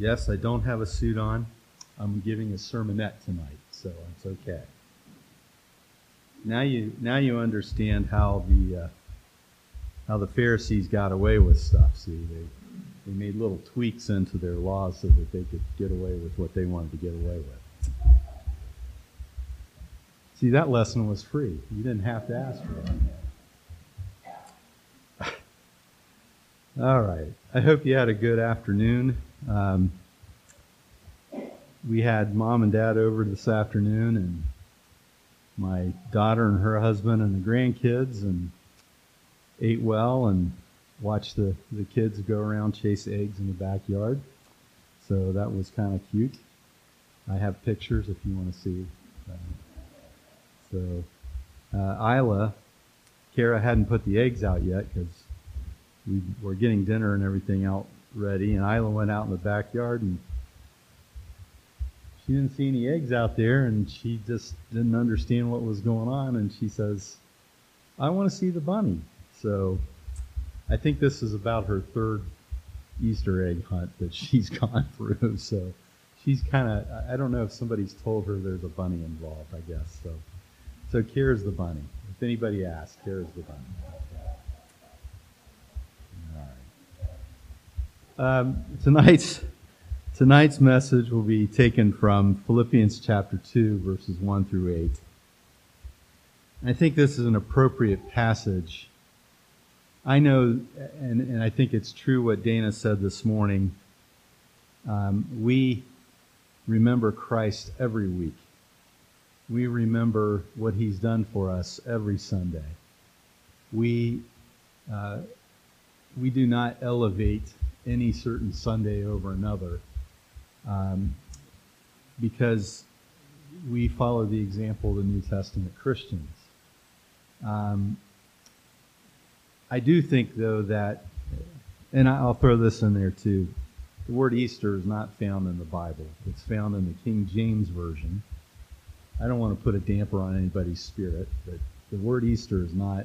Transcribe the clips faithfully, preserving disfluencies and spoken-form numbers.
Yes, I don't have a suit on. I'm giving a sermonette tonight, so it's okay. Now you now you understand how the uh, how the Pharisees got away with stuff. See, they they made little tweaks into their laws so that they could get away with what they wanted to get away with. See, that lesson was free. You didn't have to ask for it. All right. I hope you had a good afternoon. Um, we had Mom and Dad over this afternoon, and my daughter and her husband and the grandkids, and ate well and watched the, the kids go around chase eggs in the backyard. So that was kind of cute. I have pictures if you want to see. Uh, so uh, Isla, Kara hadn't put the eggs out yet because we were getting dinner and everything out ready, and Isla went out in the backyard and she didn't see any eggs out there, and she just didn't understand what was going on, and she says, I want to see the bunny. So I think this is about her third Easter egg hunt that she's gone through. So she's kind of, I don't know if somebody's told her there's a bunny involved, I guess. So so Kara's the bunny. If anybody asks, Kara's the bunny. All right. Um, tonight's tonight's message will be taken from Philippians chapter two, verses one through eight. I think this is an appropriate passage. I know, and, and I think it's true what Dana said this morning. Um, we remember Christ every week. We remember what He's done for us every Sunday. We uh, we do not elevate any certain Sunday over another um, because we follow the example of the New Testament Christians. Um, I do think, though, that, and I'll throw this in there too, the word Easter is not found in the Bible. It's found in the King James Version. I don't want to put a damper on anybody's spirit, but the word Easter is not,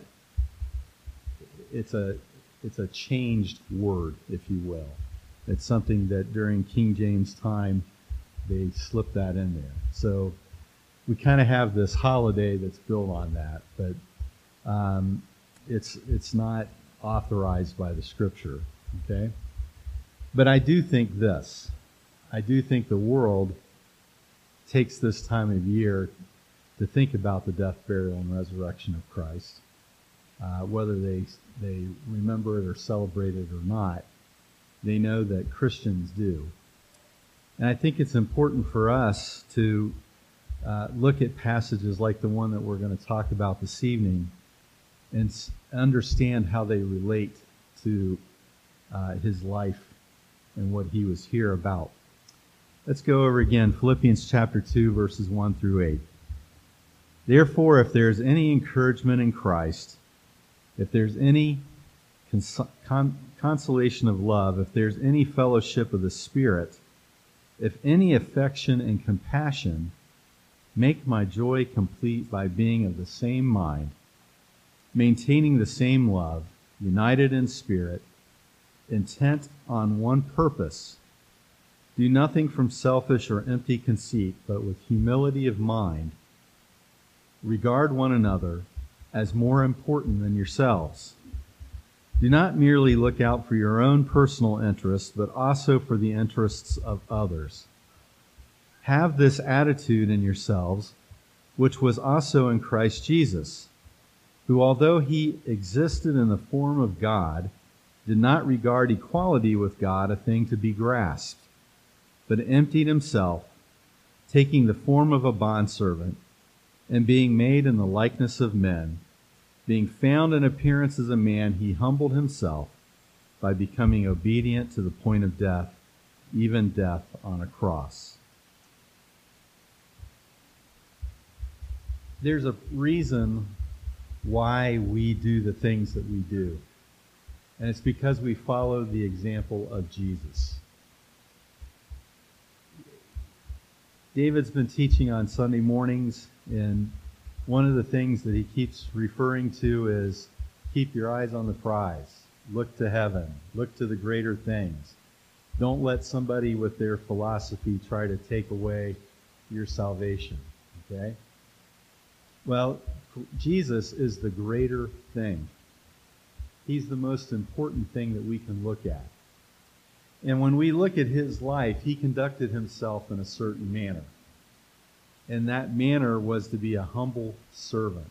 it's a, it's a changed word, if you will. It's something that during King James time, they slipped that in there. So we kind of have this holiday that's built on that, but um, it's it's not authorized by the Scripture, okay? But I do think this. I do think the world takes this time of year to think about the death, burial, and resurrection of Christ. Uh, whether they they remember it or celebrate it or not, they know that Christians do. And I think it's important for us to uh, look at passages like the one that we're going to talk about this evening and s- understand how they relate to uh, his life and what he was here about. Let's go over again, Philippians chapter two, verses one through eight. Therefore, if there is any encouragement in Christ, if there's any cons- con- consolation of love, if there's any fellowship of the Spirit, if any affection and compassion, make my joy complete by being of the same mind, maintaining the same love, united in spirit, intent on one purpose. Do nothing from selfish or empty conceit, but with humility of mind, regard one another as more important than yourselves. Do not merely look out for your own personal interests, but also for the interests of others. Have this attitude in yourselves, which was also in Christ Jesus, who, although he existed in the form of God, did not regard equality with God a thing to be grasped, but emptied himself, taking the form of a bondservant, and being made in the likeness of men, being found in appearance as a man, he humbled himself by becoming obedient to the point of death, even death on a cross. There's a reason why we do the things that we do, and it's because we follow the example of Jesus. David's been teaching on Sunday mornings, and one of the things that he keeps referring to is keep your eyes on the prize. Look to heaven. Look to the greater things. Don't let somebody with their philosophy try to take away your salvation, okay? Well, Jesus is the greater thing. He's the most important thing that we can look at. And when we look at his life, he conducted himself in a certain manner. And that manner was to be a humble servant.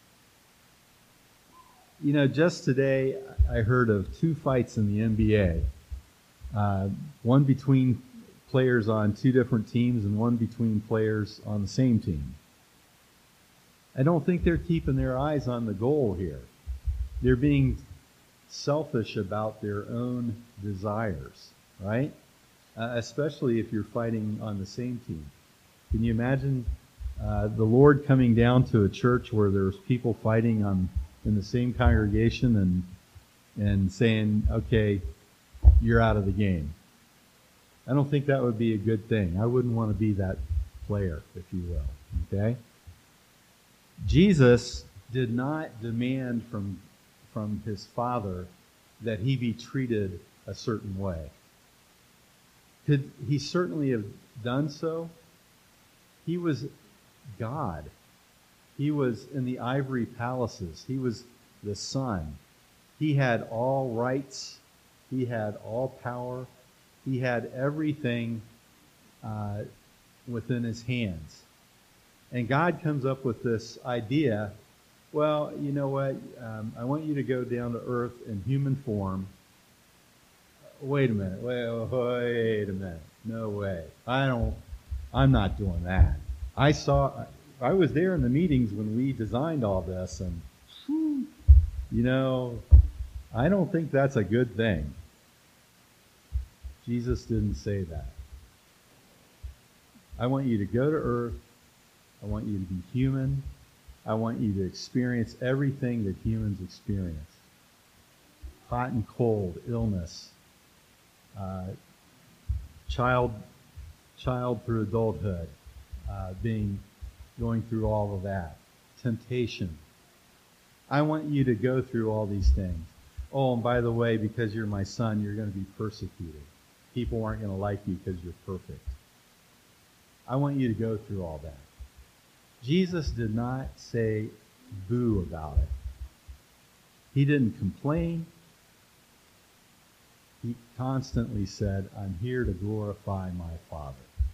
You know, just today I heard of two fights in the N B A. Uh, one between players on two different teams and one between players on the same team. I don't think they're keeping their eyes on the goal here. They're being selfish about their own desires, right? Uh, especially if you're fighting on the same team. Can you imagine uh, the Lord coming down to a church where there's people fighting on in the same congregation and and saying, okay, you're out of the game? I don't think that would be a good thing. I wouldn't want to be that player, if you will. Okay? Jesus did not demand from from his Father that he be treated a certain way. Could he certainly have done so? He was God. He was in the ivory palaces. He was the Son. He had all rights. He had all power. He had everything uh, within his hands. And God comes up with this idea, well, you know what? Um, I want you to go down to earth in human form. Wait a minute. Wait, wait a minute. No way. I don't, I'm not doing that. I saw, I was there in the meetings when we designed all this, and, you know, I don't think that's a good thing. Jesus didn't say that. I want you to go to earth. I want you to be human. I want you to experience everything that humans experience. Hot and cold, illness, uh, child, child through adulthood, uh, being, going through all of that, temptation. I want you to go through all these things. Oh, and by the way, because you're my son, you're going to be persecuted. People aren't going to like you because you're perfect. I want you to go through all that. Jesus did not say boo about it. He didn't complain. He constantly said, I'm here to glorify my Father.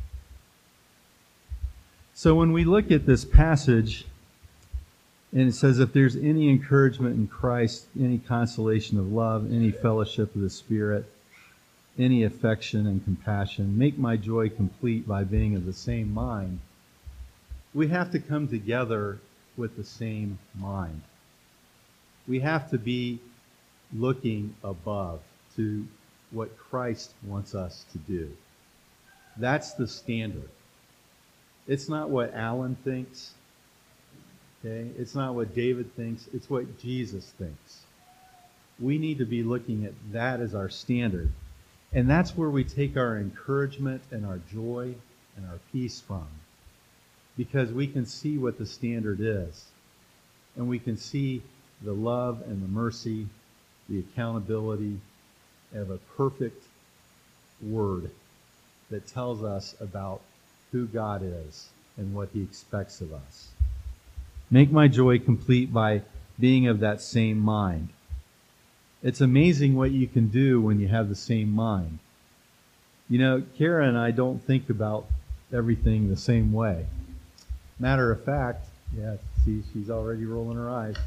So when we look at this passage, and it says, if there's any encouragement in Christ, any consolation of love, any fellowship of the Spirit, any affection and compassion, make my joy complete by being of the same mind. We have to come together with the same mind. We have to be looking above to what Christ wants us to do. That's the standard. It's not what Alan thinks. Okay? It's not what David thinks. It's what Jesus thinks. We need to be looking at that as our standard. And that's where we take our encouragement and our joy and our peace from. Because we can see what the standard is. And we can see the love and the mercy, the accountability of a perfect word that tells us about who God is and what he expects of us. Make my joy complete by being of that same mind. It's amazing what you can do when you have the same mind. You know, Kara and I don't think about everything the same way. Matter of fact, yeah, see, she's already rolling her eyes.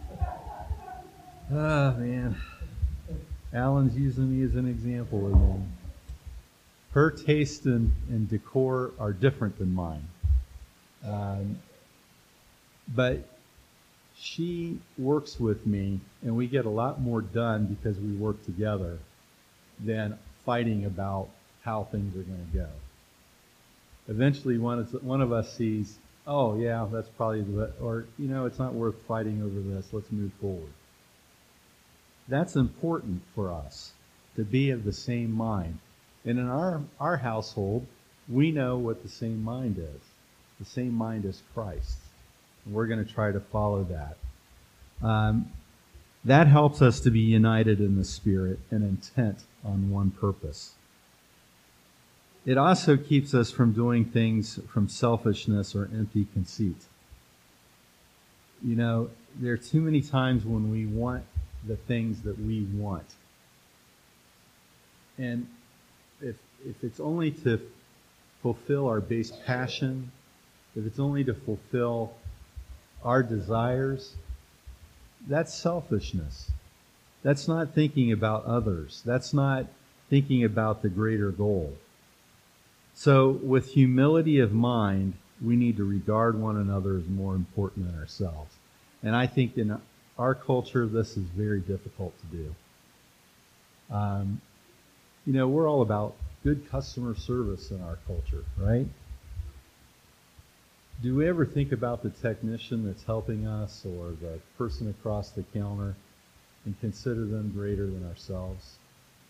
Ah, man. Alan's using me as an example again. Her taste and, and decor are different than mine. Um, but she works with me, and we get a lot more done because we work together than fighting about how things are going to go. Eventually, one of, one of us sees, oh, yeah, that's probably the, or, you know, it's not worth fighting over this. Let's move forward. That's important for us, to be of the same mind. And in our, our household, we know what the same mind is. The same mind as Christ. And we're going to try to follow that. Um, that helps us to be united in the Spirit and intent on one purpose. It also keeps us from doing things from selfishness or empty conceit. You know, there are too many times when we want the things that we want. And if if it's only to fulfill our base passion, if it's only to fulfill our desires, that's selfishness. That's not thinking about others. That's not thinking about the greater goal. So with humility of mind, we need to regard one another as more important than ourselves. And I think in our culture, this is very difficult to do. Um, you know, we're all about good customer service in our culture, right? Do we ever think about the technician that's helping us or the person across the counter and consider them greater than ourselves?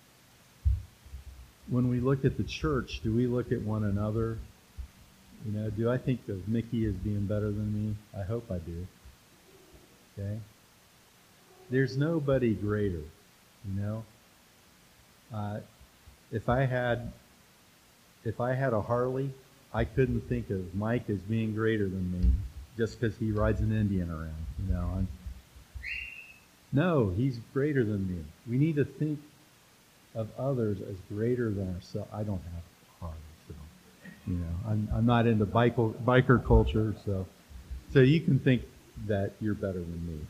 When we look at the church, do we look at one another? You know, do I think of Mickey as being better than me? I hope I do. Okay? There's nobody greater, you know? Uh, if I had, if I had a Harley, I couldn't think of Mike as being greater than me just because he rides an Indian around. You know, I'm, no, he's greater than me. We need to think of others as greater than ourselves. I don't have a Harley, so you know, I'm I'm not into biker biker culture, so so you can think that you're better than me.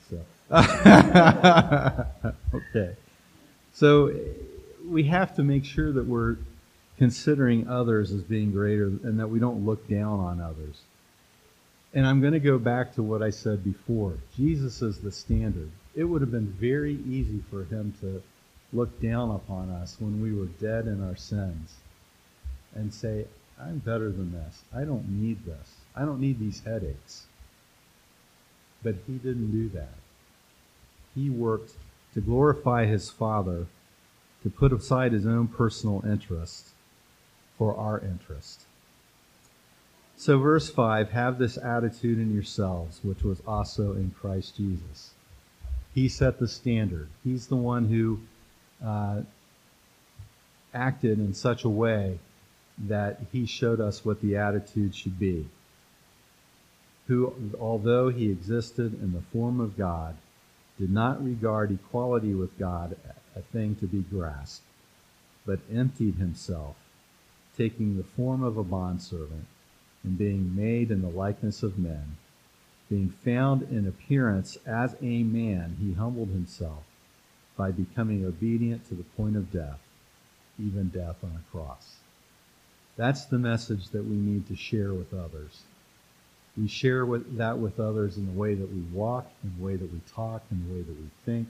So okay, so we have to make sure that we're considering others as being greater and that we don't look down on others. And I'm going to go back to what I said before. Jesus is the standard. It would have been very easy for him to look down upon us when we were dead in our sins and say, I'm better than this. I don't need this. I don't need these headaches. But he didn't do that. He worked to glorify his Father, to put aside his own personal interest for our interest. So verse five, have this attitude in yourselves, which was also in Christ Jesus. He set the standard. He's the one who uh, acted in such a way that he showed us what the attitude should be. Who, although he existed in the form of God, did not regard equality with God a thing to be grasped, but emptied himself, taking the form of a bondservant, and being made in the likeness of men. Being found in appearance as a man, he humbled himself by becoming obedient to the point of death, even death on a cross. That's the message that we need to share with others. We share with, that with others in the way that we walk, in the way that we talk, in the way that we think.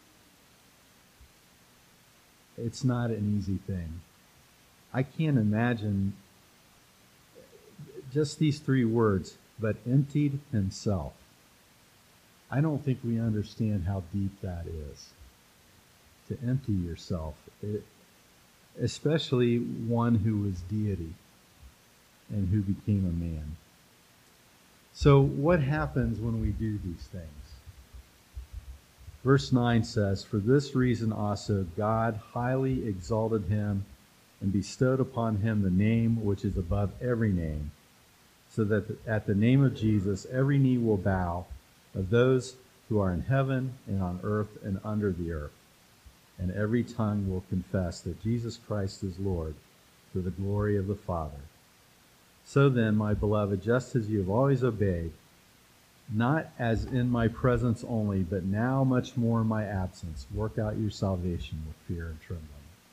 It's not an easy thing. I can't imagine just these three words, but emptied himself. I don't think we understand how deep that is, to empty yourself, it, especially one who was deity and who became a man. So what happens when we do these things? Verse nine says, for this reason also God highly exalted him and bestowed upon him the name which is above every name, so that at the name of Jesus every knee will bow, of those who are in heaven and on earth and under the earth, and every tongue will confess that Jesus Christ is Lord, to the glory of the Father. So then, my beloved, just as you have always obeyed, not as in my presence only, but now much more in my absence, work out your salvation with fear and trembling.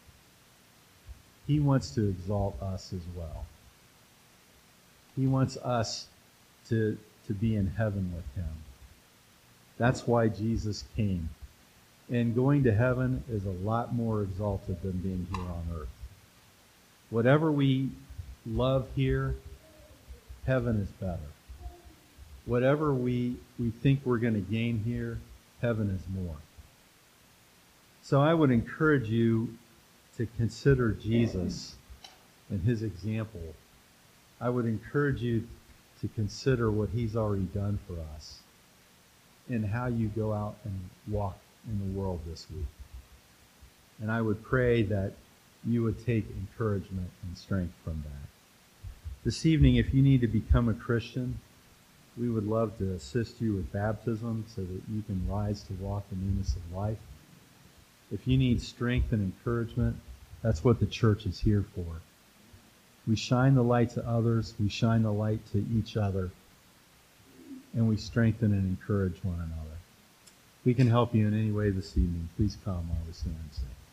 He wants to exalt us as well. He wants us to, to be in heaven with him. That's why Jesus came. And going to heaven is a lot more exalted than being here on earth. Whatever we love here, heaven is better. Whatever we, we think we're going to gain here, heaven is more. So I would encourage you to consider Jesus and his example. I would encourage you to consider what he's already done for us and how you go out and walk in the world this week. And I would pray that you would take encouragement and strength from that. This evening, if you need to become a Christian, we would love to assist you with baptism so that you can rise to walk in newness of life. If you need strength and encouragement, that's what the church is here for. We shine the light to others, we shine the light to each other, and we strengthen and encourage one another. If we can help you in any way this evening, please come while we stand and sing.